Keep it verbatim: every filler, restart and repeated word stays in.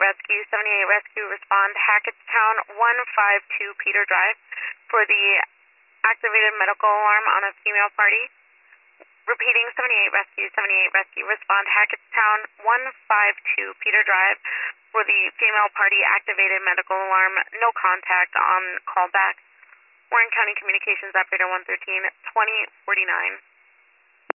Rescue, seventy-eight Rescue, respond Hackettstown, one five two Peter Drive for the activated medical alarm on a female party. Repeating, seventy-eight Rescue, seventy-eight Rescue, respond Hackettstown, one five two Peter Drive for the female party activated medical alarm. No contact on callback. Warren County Communications Operator one thirteen, twenty forty-nine.